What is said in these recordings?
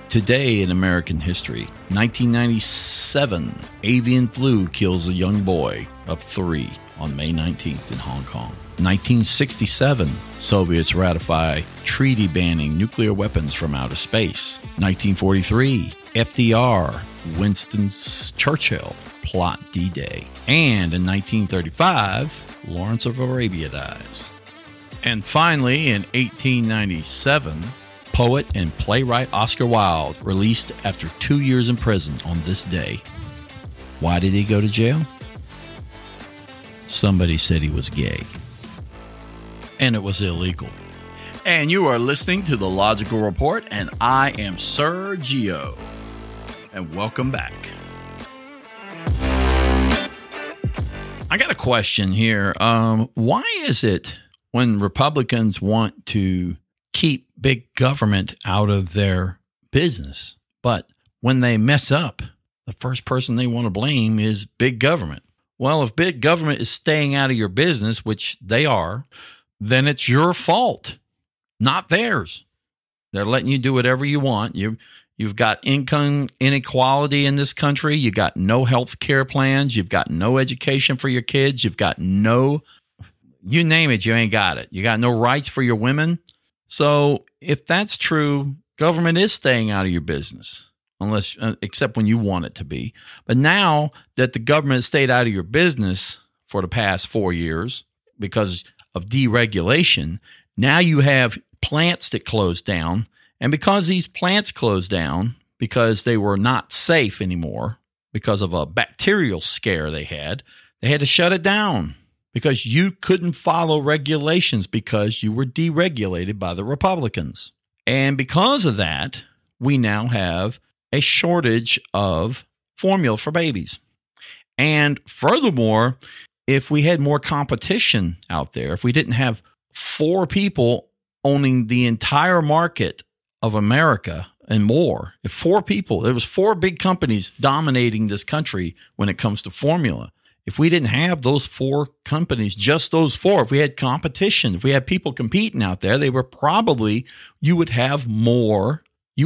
Today in American history, 1997, avian flu kills a young boy of 3 on May 19th in Hong Kong. 1967, Soviets ratify treaty banning nuclear weapons from outer space. 1943, FDR, Winston Churchill, plot D-Day. And in 1935, Lawrence of Arabia dies. And finally, in 1897, poet and playwright Oscar Wilde released after 2 years in prison on this day. Why did he go to jail? Somebody said he was gay. And it was illegal. And you are listening to The Logical Report, and I am Sir Geo. And welcome back. I got a question here. Why is it when Republicans want to keep big government out of their business, but when they mess up, the first person they want to blame is big government? Well, if big government is staying out of your business, which they are, then it's your fault, not theirs. They're letting you do whatever you want. You've got income inequality in this country. You got no health care plans. You've got no education for your kids. You've got you name it, you ain't got it. You got no rights for your women. So if that's true, government is staying out of your business, except when you want it to be. But now that the government stayed out of your business for the past 4 years because of deregulation, now you have plants that closed down. And because these plants closed down, because they were not safe anymore, because of a bacterial scare they had to shut it down. Because you couldn't follow regulations because you were deregulated by the Republicans. And because of that, we now have a shortage of formula for babies. And furthermore, if we had more competition out there, if we didn't have 4 people owning the entire market of America and more, if 4 people, there was 4 big companies dominating this country when it comes to formula. If we didn't have those 4 companies, just those 4, if we had competition, if we had people competing out there, you would have more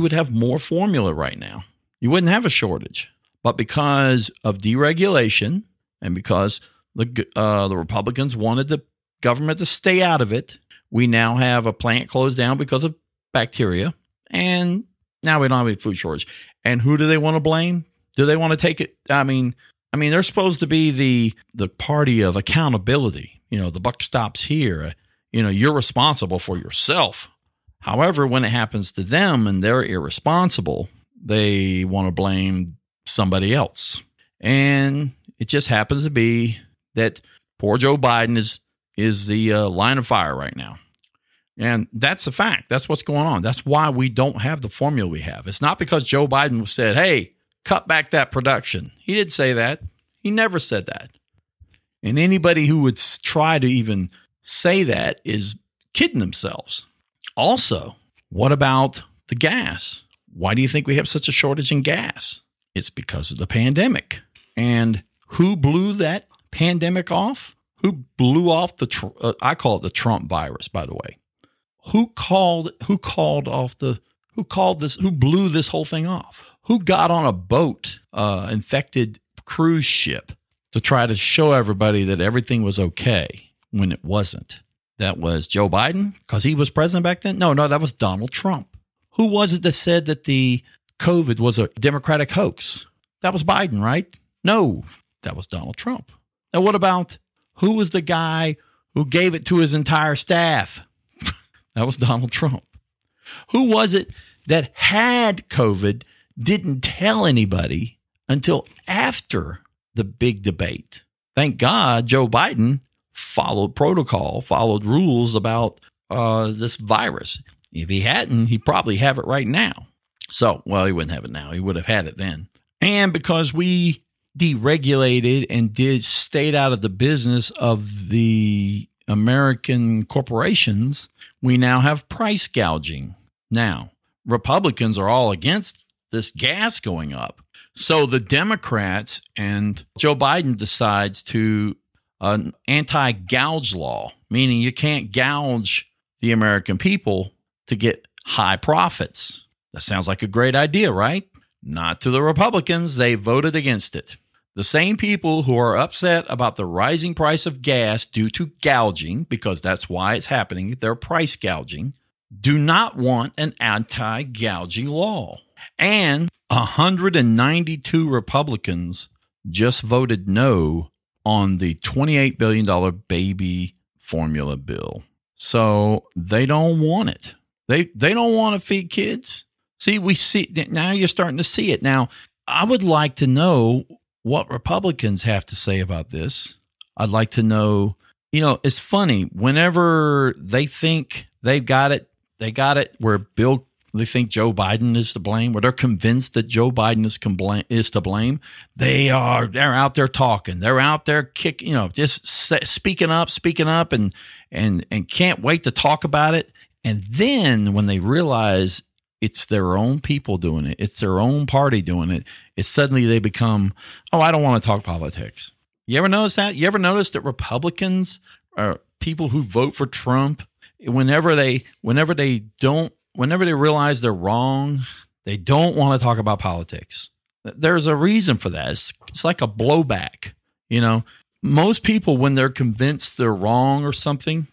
formula right now. You wouldn't have a shortage. But because of deregulation and because the Republicans wanted the government to stay out of it, we now have a plant closed down because of bacteria. And now we don't have a food shortage. And who do they want to blame? Do they want to take it? I mean, they're supposed to be the party of accountability. The buck stops here. You're responsible for yourself. However, when it happens to them and they're irresponsible, they want to blame somebody else. And it just happens to be that poor Joe Biden is the line of fire right now. And that's the fact. That's what's going on. That's why we don't have the formula we have. It's not because Joe Biden said, hey, cut back that production. He didn't say that. He never said that. And anybody who would try to even say that is kidding themselves. Also, what about the gas? Why do you think we have such a shortage in gas? It's because of the pandemic. And who blew that pandemic off? Who blew off I call it the Trump virus, by the way. Who blew this whole thing off? Who got on a boat, infected cruise ship to try to show everybody that everything was okay when it wasn't? That was Joe Biden because he was president back then? No, that was Donald Trump. Who was it that said that the COVID was a Democratic hoax? That was Biden, right? No, that was Donald Trump. Now, what about who was the guy who gave it to his entire staff? That was Donald Trump. Who was it that had COVID, didn't tell anybody until after the big debate? Thank God Joe Biden followed protocol, followed rules about this virus. If he hadn't, he'd probably have it right now. He wouldn't have it now. He would have had it then. And because we deregulated and stayed out of the business of the American corporations, we now have price gouging. Now, Republicans are all against this gas going up. So the Democrats and Joe Biden decides to an anti-gouge law, meaning you can't gouge the American people to get high profits. That sounds like a great idea, right? Not to the Republicans. They voted against it. The same people who are upset about the rising price of gas due to gouging, because that's why it's happening, they're price gouging, do not want an anti-gouging law. And 192 Republicans just voted no on the $28 billion baby formula bill. So they don't want it. They don't want to feed kids. See, we see now you're starting to see it. Now, I would like to know what Republicans have to say about this. I'd like to know, it's funny, whenever they think they've got it, where they think Joe Biden is to blame, where they're convinced that Joe Biden is to blame. They're out there talking. They're out there kicking, just speaking up and can't wait to talk about it. And then when they realize it's their own people doing it, it's their own party doing it, it's suddenly they become, I don't want to talk politics. You ever notice that? You ever notice that Republicans are people who vote for Trump, whenever they realize they're wrong, they don't want to talk about politics. There's a reason for that. It's like a blowback. Most people, when they're convinced they're wrong or something,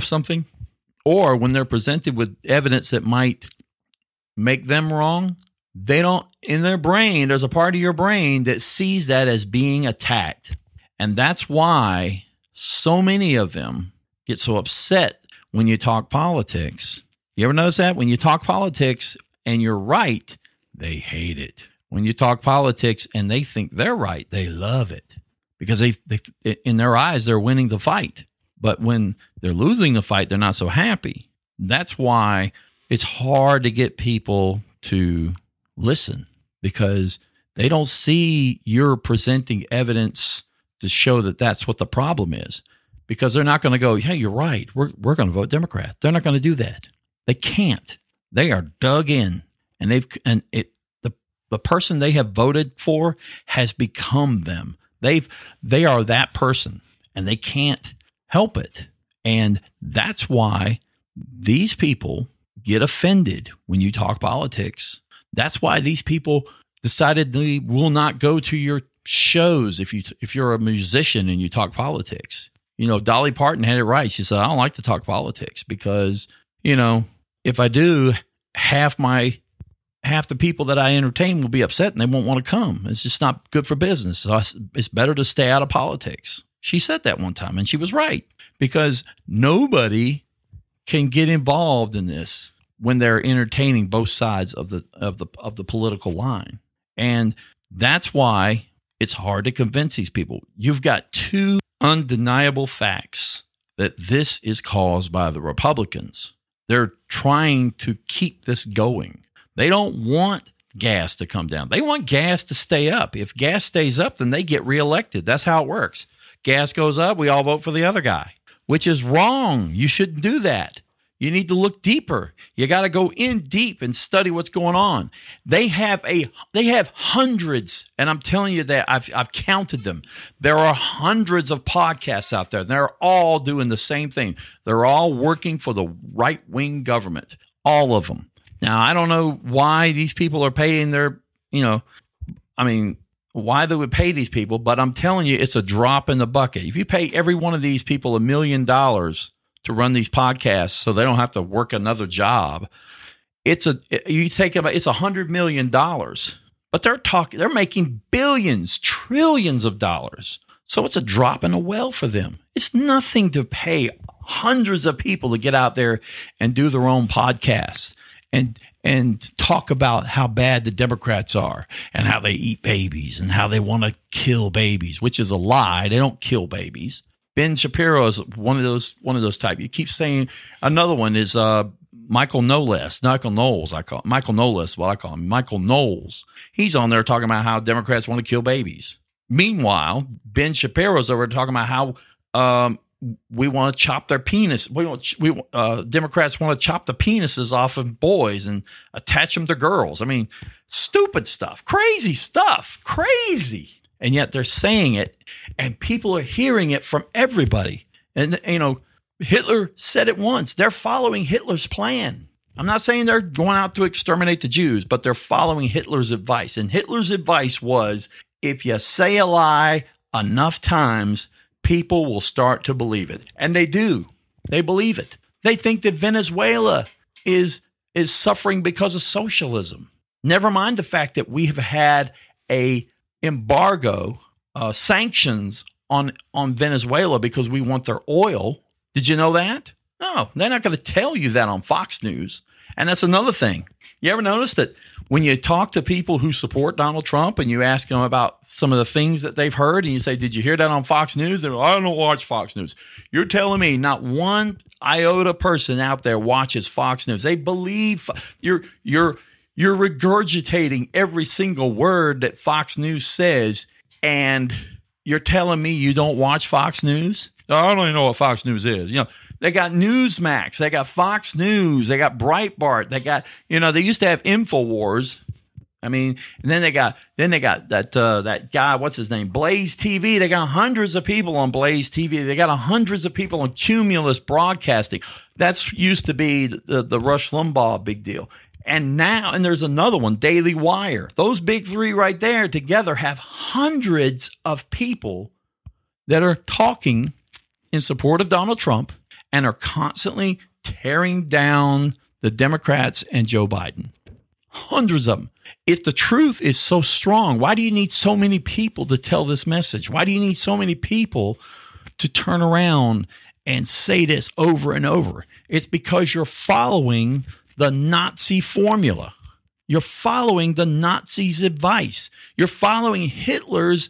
or when they're presented with evidence that might make them wrong, they don't, in their brain, there's a part of your brain that sees that as being attacked. And that's why so many of them get so upset when you talk politics. You ever notice that? When you talk politics and you're right, they hate it. When you talk politics and they think they're right, they love it because they in their eyes, they're winning the fight. But when they're losing the fight, they're not so happy. That's why it's hard to get people to listen, because they don't see you're presenting evidence to show that that's what the problem is, because they're not going to go, hey, you're right. We're going to vote Democrat. They're not going to do that. They can't. They are dug in, and the person they have voted for has become them. They are that person, and they can't help it. And that's why these people get offended when you talk politics. That's why these people decided they will not go to your shows if you're a musician and you talk politics. Dolly Parton had it right. She said, I don't like to talk politics because, if I do, half the people that I entertain will be upset and they won't want to come. It's just not good for business. So it's better to stay out of politics. She said that one time, and she was right, because nobody can get involved in this when they're entertaining both sides of the political line. And that's why it's hard to convince these people. You've got two undeniable facts that this is caused by the Republicans. They're trying to keep this going. They don't want gas to come down. They want gas to stay up. If gas stays up, then they get reelected. That's how it works. Gas goes up, we all vote for the other guy, which is wrong. You shouldn't do that. You need to look deeper. You got to go in deep and study what's going on. They have hundreds, and I'm telling you that I've counted them. There are hundreds of podcasts out there. They're all doing the same thing. They're all working for the right-wing government, all of them. Now, I don't know why these people are paying why they would pay these people, but I'm telling you, it's a drop in the bucket. If you pay every one of these people $1 million to run these podcasts so they don't have to work another job, it's $100 million, but they're making billions, trillions of dollars. So it's a drop in the well for them. It's nothing to pay hundreds of people to get out there and do their own podcasts and talk about how bad the Democrats are and how they eat babies and how they want to kill babies, which is a lie. They don't kill babies. Ben Shapiro is one of those type. You keep saying another one is Michael Knowles. Michael Knowles, what I call him. Michael Knowles. He's on there talking about how Democrats want to kill babies. Meanwhile, Ben Shapiro's over talking about how we want to chop their penis. Democrats want to chop the penises off of boys and attach them to girls. I mean, stupid stuff, crazy stuff, crazy. And yet they're saying it, and people are hearing it from everybody. And, Hitler said it once. They're following Hitler's plan. I'm not saying they're going out to exterminate the Jews, but they're following Hitler's advice. And Hitler's advice was, if you say a lie enough times, people will start to believe it. And they do. They believe it. They think that Venezuela is suffering because of socialism. Never mind the fact that we have had a embargo, sanctions on Venezuela because we want their oil. Did you know that? No, they're not going to tell you that on Fox News. And that's another thing. You ever notice that when you talk to people who support Donald Trump and you ask them about some of the things that they've heard and you say, did you hear that on Fox News? They're like, I don't watch Fox News. You're telling me not one iota person out there watches Fox News. They believe you're regurgitating every single word that Fox News says, and you're telling me you don't watch Fox News? I don't even know what Fox News is. They got Newsmax, they got Fox News, they got Breitbart, they got, they used to have InfoWars. I mean, and then they got that guy, what's his name? Blaze TV. They got hundreds of people on Blaze TV. They got hundreds of people on Cumulus Broadcasting. That's used to be the Rush Limbaugh big deal. And now, and there's another one, Daily Wire. Those big three right there together have hundreds of people that are talking in support of Donald Trump and are constantly tearing down the Democrats and Joe Biden. Hundreds of them. If the truth is so strong, why do you need so many people to tell this message? Why do you need so many people to turn around and say this over and over? It's because you're following the Nazi formula. You're following the Nazis' advice. You're following Hitler's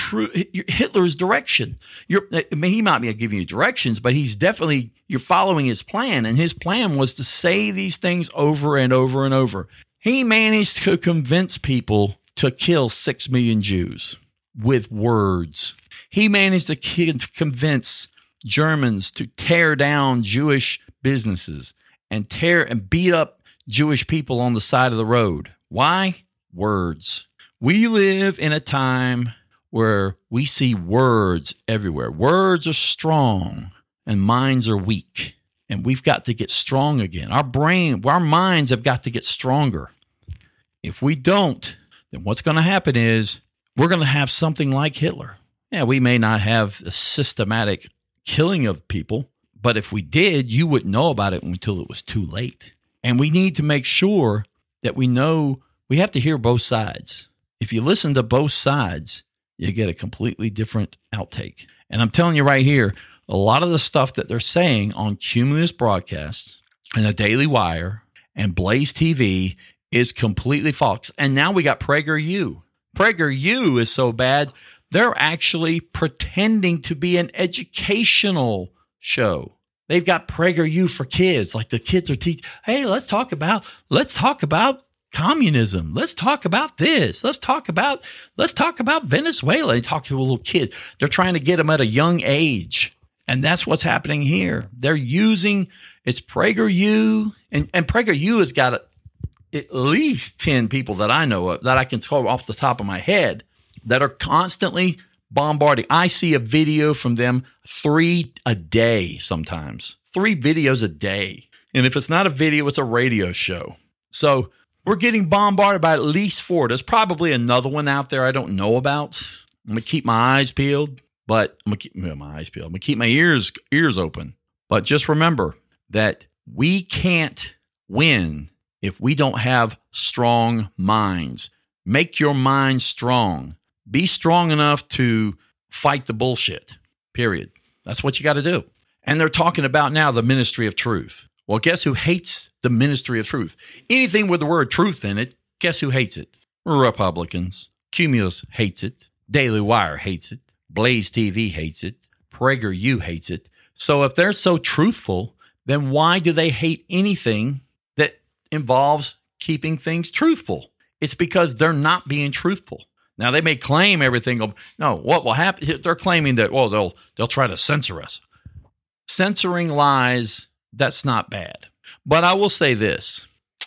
direction. He might be giving you directions, but you're following his plan. And his plan was to say these things over and over and over. He managed to convince people to kill 6 million Jews with words. He managed to convince Germans to tear down Jewish businesses and beat up Jewish people on the side of the road. Why? Words. We live in a time where we see words everywhere. Words are strong and minds are weak. And we've got to get strong again. Our minds have got to get stronger. If we don't, then what's going to happen is we're going to have something like Hitler. Yeah, we may not have a systematic killing of people, but if we did, you wouldn't know about it until it was too late. And we need to make sure that we know we have to hear both sides. If you listen to both sides, you get a completely different outtake. And I'm telling you right here, a lot of the stuff that they're saying on Cumulus Broadcasts and the Daily Wire and Blaze TV is completely false. And now we got PragerU. PragerU is so bad, they're actually pretending to be an educational show. They've got PragerU for kids. Like the kids are teaching, hey, let's talk about communism. Let's talk about this. Let's talk about Venezuela. They talk to a little kid. They're trying to get them at a young age. And that's what's happening here. They're using, it's PragerU, and PragerU has got at least 10 people that I know of that I can call off the top of my head that are constantly bombarding. I see a video from them 3 a day sometimes, 3 videos a day. And if it's not a video, it's a radio show. So we're getting bombarded by at least 4. There's probably another one out there I don't know about. I'm going to keep my eyes peeled. But I'm going to keep my eyes peeled. I'm going to keep my ears open. But just remember that we can't win if we don't have strong minds. Make your mind strong. Be strong enough to fight the bullshit, period. That's what you got to do. And they're talking about now the ministry of truth. Well, guess who hates the ministry of truth? Anything with the word truth in it, guess who hates it? Republicans. Cumulus hates it. Daily Wire hates it. Blaze TV hates it. PragerU hates it. So if they're so truthful, then why do they hate anything that involves keeping things truthful? It's because they're not being truthful. Now, they may claim everything. No, what will happen? They're claiming that, well, they'll try to censor us. Censoring lies, that's not bad. But I will say this.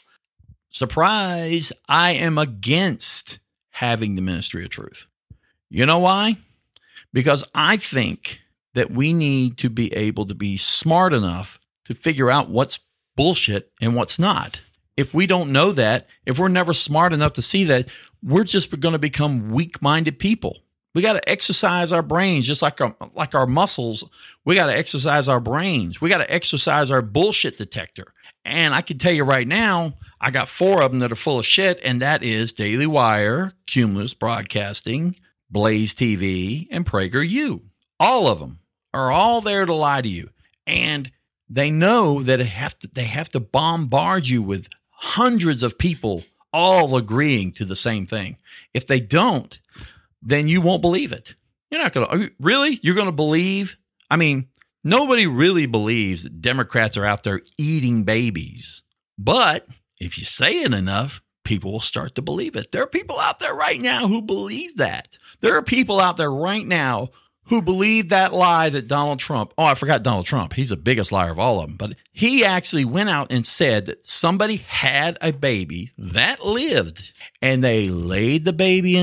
Surprise, I am against having the ministry of truth. You know why? Because I think that we need to be able to be smart enough to figure out what's bullshit and what's not. If we don't know that, if we're never smart enough to see that, we're just going to become weak-minded people. We got to exercise our brains just like our muscles. We got to exercise our brains. We got to exercise our bullshit detector. And I can tell you right now, I got 4 of them that are full of shit, and that is Daily Wire, Cumulus Broadcasting, Blaze TV, and PragerU. All of them are all there to lie to you. And they know that they have to bombard you with hundreds of people all agreeing to the same thing. If they don't, then you won't believe it. You're not going to, really? You're going to believe? I mean, nobody really believes that Democrats are out there eating babies. But if you say it enough, people will start to believe it. There are people out there right now who believe that. There are people out there right now who believe that lie that Donald Trump, I forgot Donald Trump. He's the biggest liar of all of them. But he actually went out and said that somebody had a baby that lived, and they laid the baby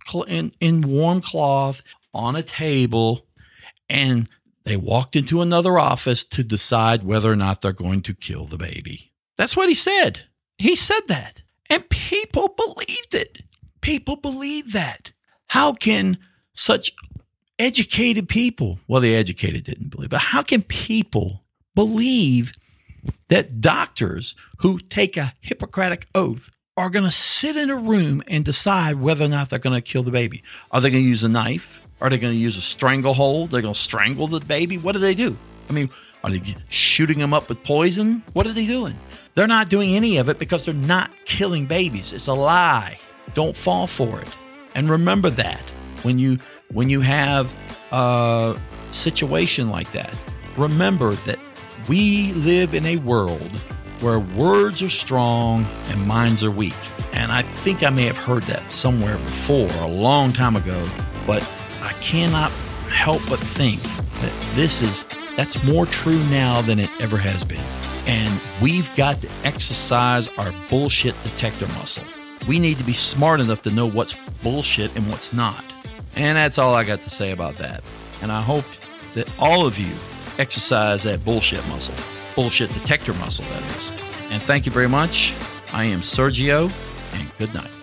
in warm cloth on a table, and they walked into another office to decide whether or not they're going to kill the baby. That's what he said. He said that. And people believed it. People believe that. How can such educated people, well, the educated didn't believe, but how can people believe that doctors who take a Hippocratic oath are going to sit in a room and decide whether or not they're going to kill the baby? Are they going to use a knife? Are they going to use a stranglehold? They're going to strangle the baby? What do they do? I mean, are they shooting them up with poison? What are they doing? They're not doing any of it because they're not killing babies. It's a lie. Don't fall for it. And remember that when you have a situation like that, remember that we live in a world where words are strong and minds are weak. And I think I may have heard that somewhere before, a long time ago, but I cannot help but think that that's more true now than it ever has been. And we've got to exercise our bullshit detector muscle. We need to be smart enough to know what's bullshit and what's not. And that's all I got to say about that. And I hope that all of you exercise that bullshit muscle, bullshit detector muscle, that is. And thank you very much. I am Sergio, and good night.